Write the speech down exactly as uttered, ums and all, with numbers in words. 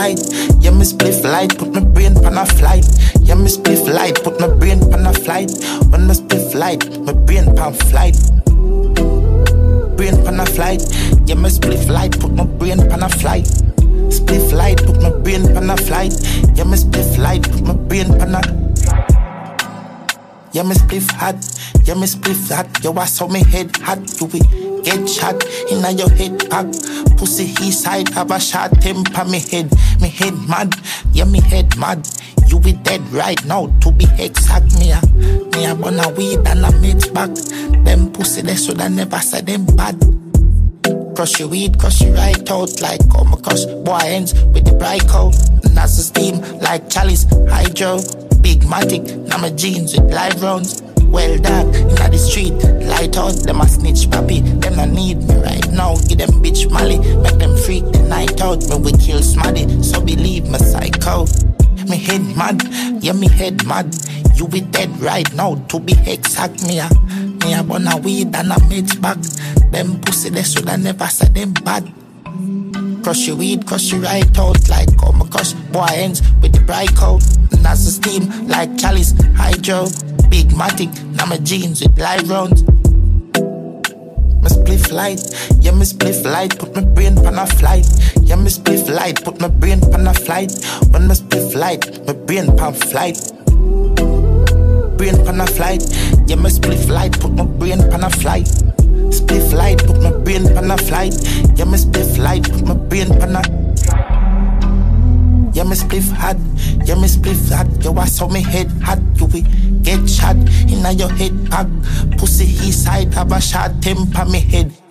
light. Yeah, me spliff light, put my brain on a flight. Yeah, me spliff light, put my brain on a flight. When me spliff light, my brain on flight. Brain on a flight. Yeah, me spliff light, put my brain on a flight. Spliff light, put my brain on a flight. Yeah, me spliff light, put my brain on a. Yeah, me spliff hot. Yeah, me spliff hot. Yo, I saw me head hot. You will get shot inna your head pack. Pussy east side have a shot temper me head. Me head mad. Yeah, me head mad. You be dead right now, to be exact. Me a, me a burn a weed and a mix back. Them pussy they shoulda never said them bad. Crush your weed, crush your right out like oh my gosh. Boy ends with the bright coat. And as the steam like chalice, hydro. Big matic, now my jeans with live rounds. Well dark, inna the street, light out. Them a snitch papi, them not need me right now. Give them bitch molly, make them freak the night out. Me we kill smaddy, so believe me psycho. Me head mad, yeah me head mad. You be dead right now, to be exact. Me a, me a burn a weed and a mix back. Them pussy they shoulda never said them bad. Crush your weed, crush your right out like oh my gosh. Boy ends with the bright coat. And as the steam like chalice, hydro. Big matic, now my jeans with live rounds. Me spliff light, yeah me spliff light. Put my brain on a flight. Yeah me spliff light, put my brain on a flight. When me spliff light, my brain on flight. Brain on a flight. Yeah me spliff light, put my brain on a flight. Spliff light, put my brain on a flight. Yeah, me spliff light, put my brain on a. Yeah, me spliff hot. Yeah, me spliff hot. Yo, I saw me head hot. You will get shot inna your head pack. Pussy east side have a shot temper me head.